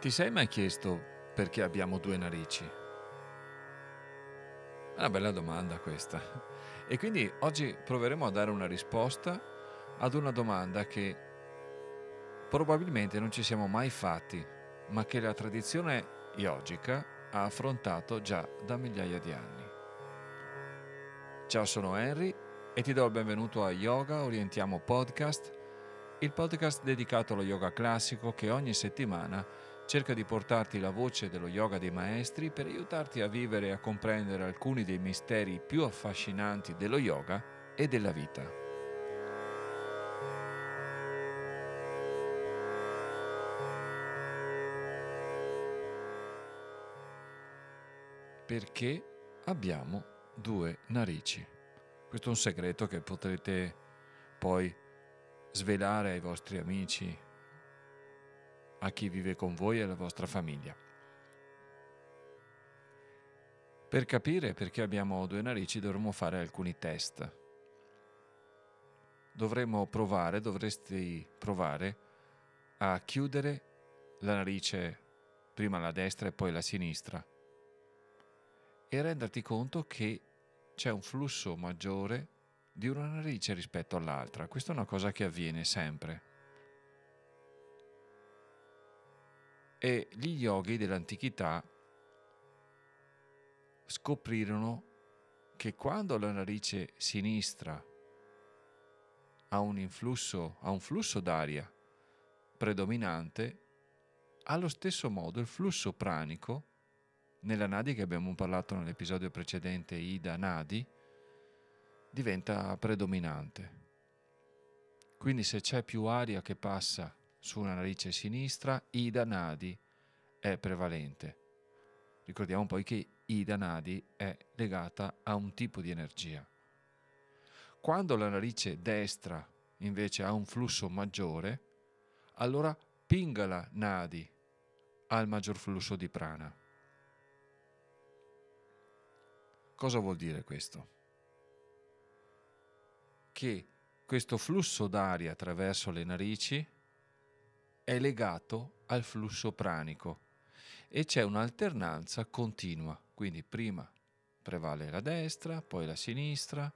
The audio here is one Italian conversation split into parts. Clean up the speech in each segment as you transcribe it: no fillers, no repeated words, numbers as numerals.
Ti sei mai chiesto perché abbiamo due narici? È una bella domanda questa. E quindi oggi proveremo a dare una risposta ad una domanda che probabilmente non ci siamo mai fatti, ma che la tradizione yogica ha affrontato già da migliaia di anni. Ciao, sono Henry e ti do il benvenuto a Yoga Orientiamo Podcast, il podcast dedicato allo yoga classico che ogni settimana cerca di portarti la voce dello yoga dei maestri per aiutarti a vivere e a comprendere alcuni dei misteri più affascinanti dello yoga e della vita. Perché abbiamo due narici? Questo è un segreto che potrete poi svelare ai vostri amici, a chi vive con voi e alla vostra famiglia. Per capire perché abbiamo due narici dovremo fare alcuni test. Dovresti provare a chiudere la narice, prima la destra e poi la sinistra, e renderti conto che c'è un flusso maggiore di una narice rispetto all'altra. Questa è una cosa che avviene sempre. E gli yogi dell'antichità scoprirono che quando la narice sinistra ha un flusso d'aria predominante, allo stesso modo il flusso pranico, nella nadi che abbiamo parlato nell'episodio precedente, Ida Nadi, diventa predominante. Quindi se c'è più aria che passa su una narice sinistra, Ida Nadi è prevalente. Ricordiamo poi che Ida Nadi è legata a un tipo di energia. Quando la narice destra invece ha un flusso maggiore, allora Pingala Nadi ha il maggior flusso di prana. Cosa vuol dire questo? Che questo flusso d'aria attraverso le narici è legato al flusso pranico e c'è un'alternanza continua, quindi prima prevale la destra, poi la sinistra.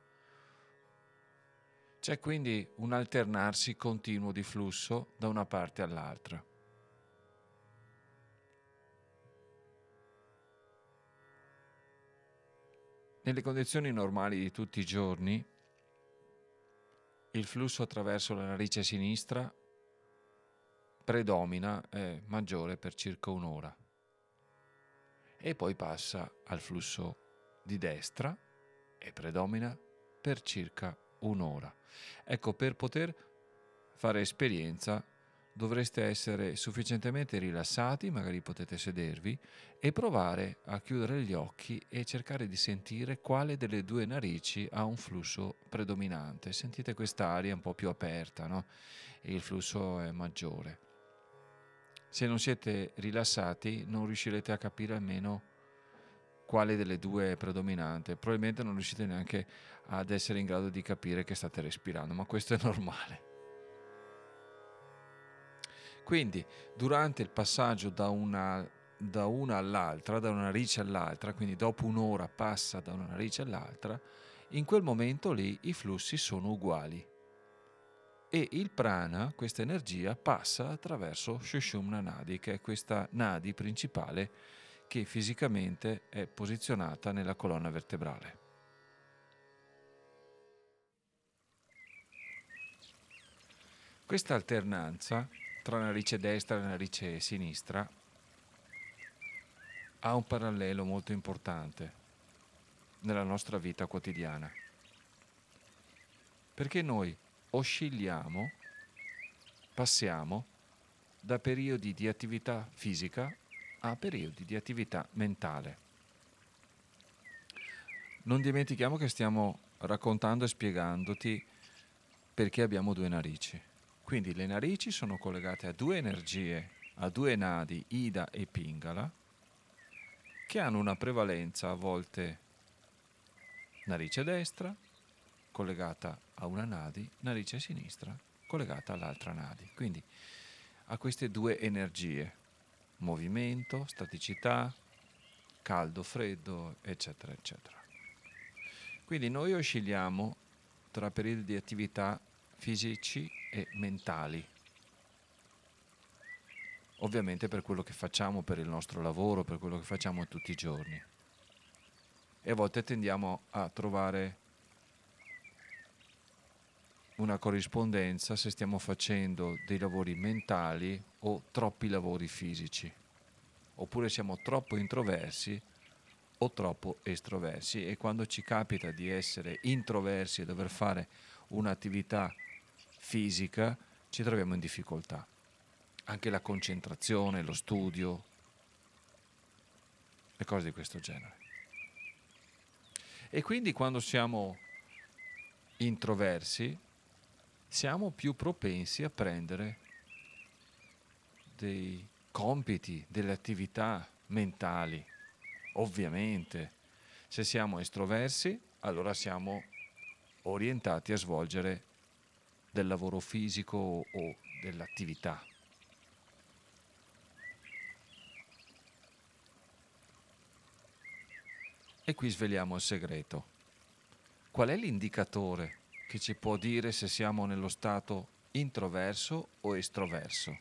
C'è quindi un alternarsi continuo di flusso da una parte all'altra. Nelle condizioni normali di tutti i giorni, il flusso attraverso la narice sinistra predomina, è maggiore per circa un'ora e poi passa al flusso di destra e predomina per circa un'ora. Ecco, per poter fare esperienza dovreste essere sufficientemente rilassati, magari potete sedervi e provare a chiudere gli occhi e cercare di sentire quale delle due narici ha un flusso predominante. Sentite quest'aria un po' più aperta, no? E il flusso è maggiore. Se non siete rilassati non riuscirete a capire almeno quale delle due è predominante. Probabilmente non riuscite neanche ad essere in grado di capire che state respirando, ma questo è normale. Quindi durante il passaggio da una all'altra, da una narice all'altra, quindi dopo un'ora passa da una narice all'altra, in quel momento lì i flussi sono uguali e il prana, questa energia, passa attraverso Sushumna Nadi, che è questa nadi principale che fisicamente è posizionata nella colonna vertebrale. Questa alternanza tra narice destra e narice sinistra ha un parallelo molto importante nella nostra vita quotidiana, perché noi oscilliamo, passiamo da periodi di attività fisica a periodi di attività mentale. Non dimentichiamo che stiamo raccontando e spiegandoti perché abbiamo due narici. Quindi le narici sono collegate a due energie, a due nadi, Ida e Pingala, che hanno una prevalenza a volte narice destra collegata a una nadi, narice sinistra collegata all'altra nadi. Quindi a queste due energie. movimento, staticità, caldo, freddo, eccetera, eccetera. Quindi noi oscilliamo tra periodi di attività fisici e mentali. Ovviamente per quello che facciamo, per il nostro lavoro, per quello che facciamo tutti i giorni. E a volte tendiamo a trovare una corrispondenza se stiamo facendo dei lavori mentali o troppi lavori fisici, oppure siamo troppo introversi o troppo estroversi, e quando ci capita di essere introversi e dover fare un'attività fisica ci troviamo in difficoltà. Anche la concentrazione, lo studio e cose di questo genere. E quindi quando siamo introversi siamo più propensi a prendere dei compiti, delle attività mentali. Ovviamente, se siamo estroversi, allora siamo orientati a svolgere del lavoro fisico o dell'attività. E qui sveliamo il segreto. Qual è l'indicatore che ci può dire se siamo nello stato introverso o estroverso?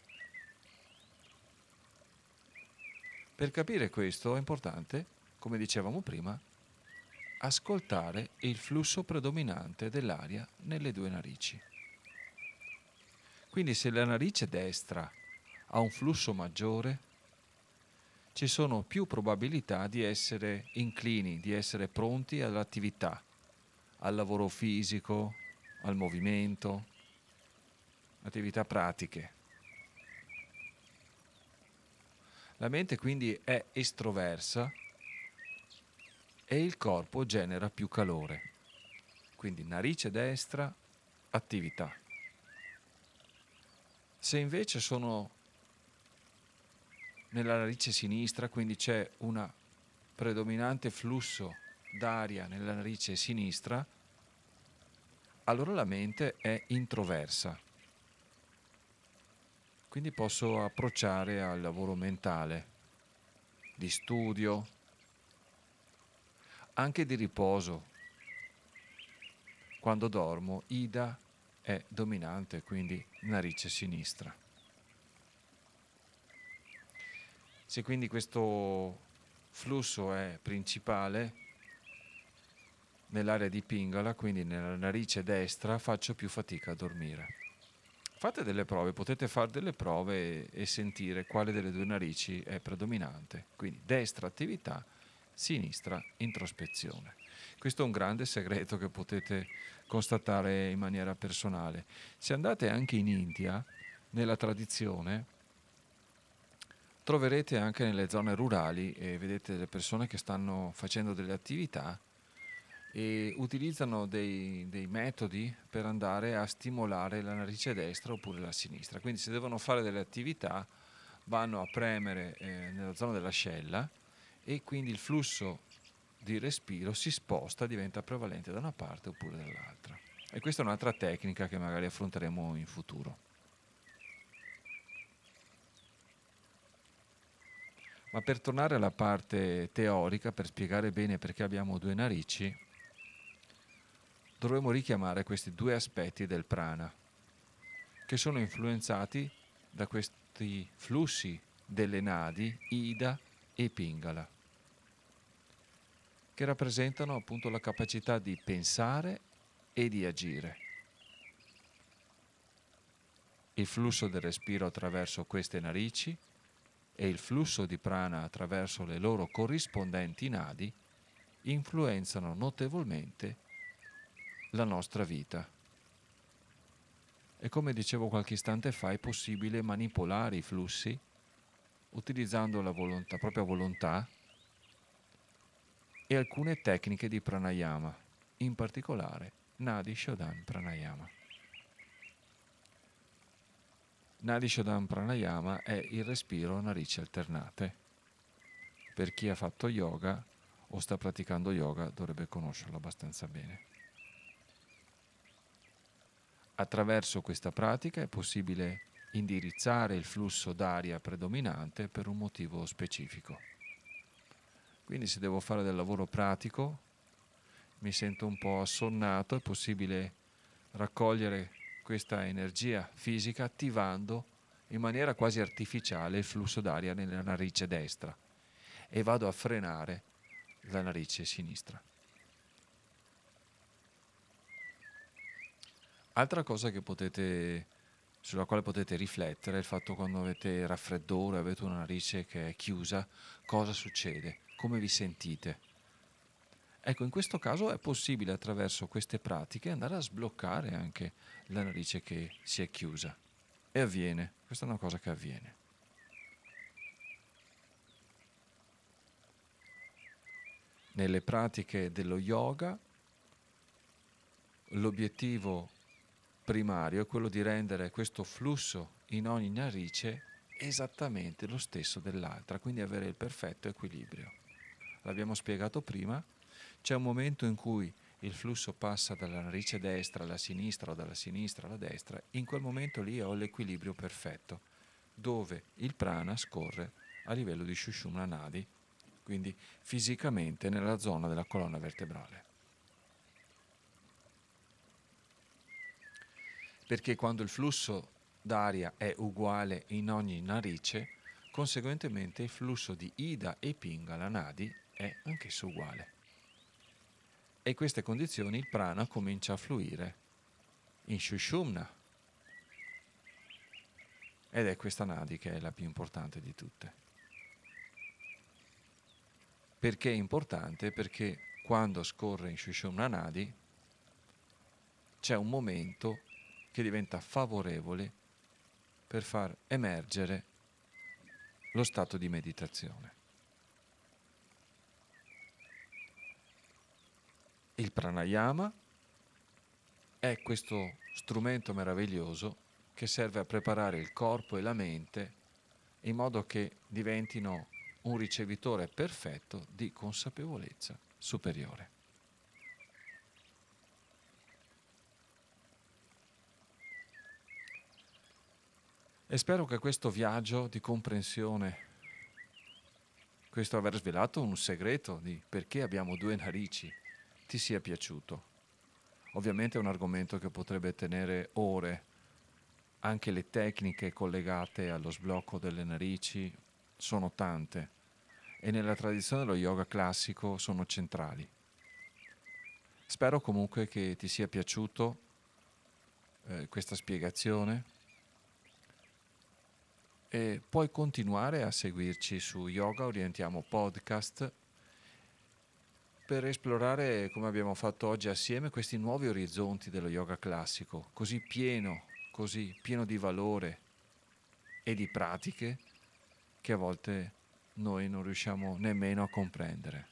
Per capire questo è importante, come dicevamo prima, ascoltare il flusso predominante dell'aria nelle due narici. Quindi se la narice destra ha un flusso maggiore, ci sono più probabilità di essere inclini, di essere pronti all'attività, al lavoro fisico, al movimento, attività pratiche. La mente quindi è estroversa e il corpo genera più calore. Quindi narice destra, attività. Se invece sono nella narice sinistra, quindi c'è un predominante flusso d'aria nella narice sinistra, allora la mente è introversa. Quindi posso approcciare al lavoro mentale, di studio, anche di riposo. Quando dormo, Ida è dominante, quindi narice sinistra. Se quindi questo flusso è principale nell'area di Pingala, quindi nella narice destra, faccio più fatica a dormire. Fate delle prove, potete fare delle prove e sentire quale delle due narici è predominante. Quindi destra attività, sinistra introspezione. Questo è un grande segreto che potete constatare in maniera personale. Se andate anche in India, nella tradizione, troverete anche nelle zone rurali e vedete delle persone che stanno facendo delle attività e utilizzano dei metodi per andare a stimolare la narice destra oppure la sinistra. Quindi se devono fare delle attività vanno a premere nella zona dell'ascella e quindi il flusso di respiro si sposta, diventa prevalente da una parte oppure dall'altra. E questa è un'altra tecnica che magari affronteremo in futuro. Ma per tornare alla parte teorica, per spiegare bene perché abbiamo due narici, dovremo richiamare questi due aspetti del prana, che sono influenzati da questi flussi delle nadi, Ida e Pingala, che rappresentano appunto la capacità di pensare e di agire. Il flusso del respiro attraverso queste narici e il flusso di prana attraverso le loro corrispondenti nadi influenzano notevolmente la nostra vita. E come dicevo qualche istante fa, è possibile manipolare i flussi utilizzando la volontà, propria volontà e alcune tecniche di pranayama, in particolare Nadi Shodhana Pranayama. Nadi Shodhana Pranayama è il respiro a narici alternate. Per chi ha fatto yoga o sta praticando yoga dovrebbe conoscerlo abbastanza bene. Attraverso questa pratica è possibile indirizzare il flusso d'aria predominante per un motivo specifico. Quindi se devo fare del lavoro pratico, mi sento un po' assonnato, è possibile raccogliere questa energia fisica attivando in maniera quasi artificiale il flusso d'aria nella narice destra e vado a frenare la narice sinistra. Altra cosa sulla quale potete riflettere è il fatto quando avete raffreddore, avete una narice che è chiusa, cosa succede? Come vi sentite? Ecco, in questo caso è possibile attraverso queste pratiche andare a sbloccare anche la narice che si è chiusa. E avviene, questa è una cosa che avviene. Nelle pratiche dello yoga, l'obiettivo primario è quello di rendere questo flusso in ogni narice esattamente lo stesso dell'altra, quindi avere il perfetto equilibrio. L'abbiamo spiegato prima, c'è un momento in cui il flusso passa dalla narice destra alla sinistra o dalla sinistra alla destra, in quel momento lì ho l'equilibrio perfetto, dove il prana scorre a livello di Sushumna Nadi, quindi fisicamente nella zona della colonna vertebrale. Perché quando il flusso d'aria è uguale in ogni narice, conseguentemente il flusso di Ida e Pingala Nadi è anch'esso uguale. E in queste condizioni il prana comincia a fluire in Sushumna. Ed è questa Nadi che è la più importante di tutte. Perché è importante? Perché quando scorre in Sushumna Nadi c'è un momento che diventa favorevole per far emergere lo stato di meditazione. Il pranayama è questo strumento meraviglioso che serve a preparare il corpo e la mente in modo che diventino un ricevitore perfetto di consapevolezza superiore. E spero che questo viaggio di comprensione, questo aver svelato un segreto di perché abbiamo due narici, ti sia piaciuto. Ovviamente è un argomento che potrebbe tenere ore, anche le tecniche collegate allo sblocco delle narici sono tante e nella tradizione dello yoga classico sono centrali. Spero comunque che ti sia piaciuto questa spiegazione e puoi continuare a seguirci su Yoga Orientiamo Podcast per esplorare, come abbiamo fatto oggi assieme, questi nuovi orizzonti dello yoga classico, così pieno di valore e di pratiche che a volte noi non riusciamo nemmeno a comprendere.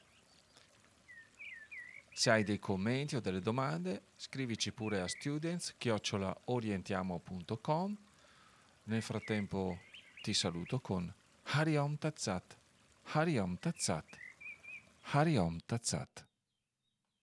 Se hai dei commenti o delle domande, scrivici pure a students@orientiamo.com. Nel frattempo ti saluto con Hari Om Tat Sat, Hari Om Tat Sat, Hari Om Tat Sat.